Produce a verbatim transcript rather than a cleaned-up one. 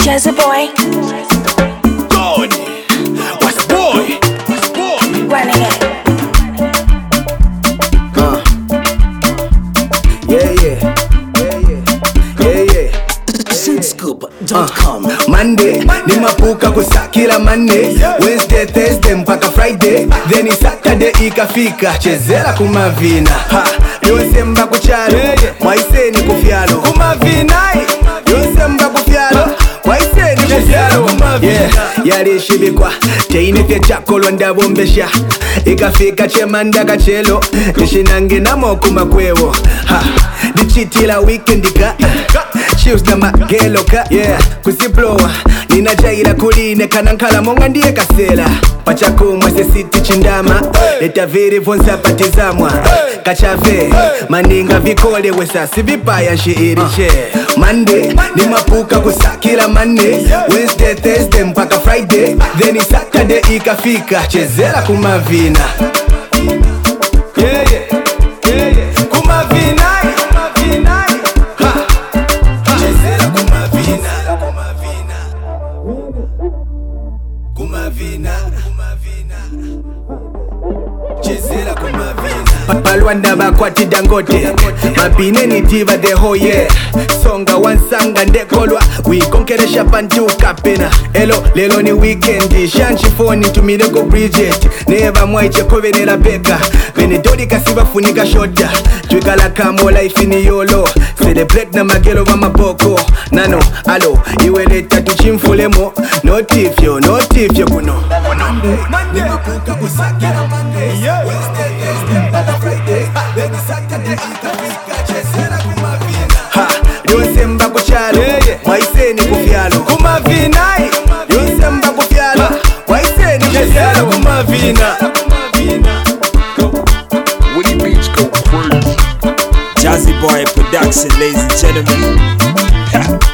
Jazzy boy, Tony, what's boy? What's boy? running it. Uh. Yeah, yeah, yeah, yeah, yeah, yeah. Scoop dot com. Uh. Monday, ni mapuka kusakila Monday, Wednesday, Thursday mpaka Friday, then Saturday ikafika chezela kumavina. Ha, yose mba kuchalo, mwaiseni kufyalo kumavina. Yose mba kufyalo, mwaiseni kufyalo kumavina. Yeah, yalishibikwa teine fye chakolo ndabombesha, ikafika chemanda kachelo nishinange namo kumakwewo. Ha, dichitila weekend ka shoes na magelo ka, yeah, kusiplowa nina jaila kuline kanankala monga ndiye kasela pachakumwa sesiti chindama leta viri vonsa patizamwa kachave maninga vikole wesasi vipaya nshiiriche. Monday ni mapuka kusakila Monday, Wednesday, Thursday mpaka Friday, then Saturday ikafika chezela kumavina. Yeah, yeah, yeah, yeah. Kumavina, kumavina. Ha, ha. Chezela kumavina, kumavina. Kumavina, kumavina. Chezela kumavina. Palwanda bakwati Dangote, mapine ni diva the whole year. Songa wansanga ndekolwa, wikonkeresha pantu kapena. Elo, lelo ni weekend, shanchi phone tumileko Bridget. Neva mwaiche kovenela beka, venedori kasiba funika shoda. Twigala kamo life ni yolo, celebrate na magelo wa maboko. Nano, alo, iweleta tuchimfulemo. No tifyo, no tifyo kuno. Monday, Monday, mapuka kusakila Monday, Wednesday, Thursday, mpaka Friday, then Saturday ikafika chezela kumavina. Ha, yose mba kuchalo, mwaiseni kufyalo kumavina. Yose mba kufyalo, mwaiseni chezela kumavina. Woody Beats go crazy. Jazzy Boy Production, ladies and gentlemen.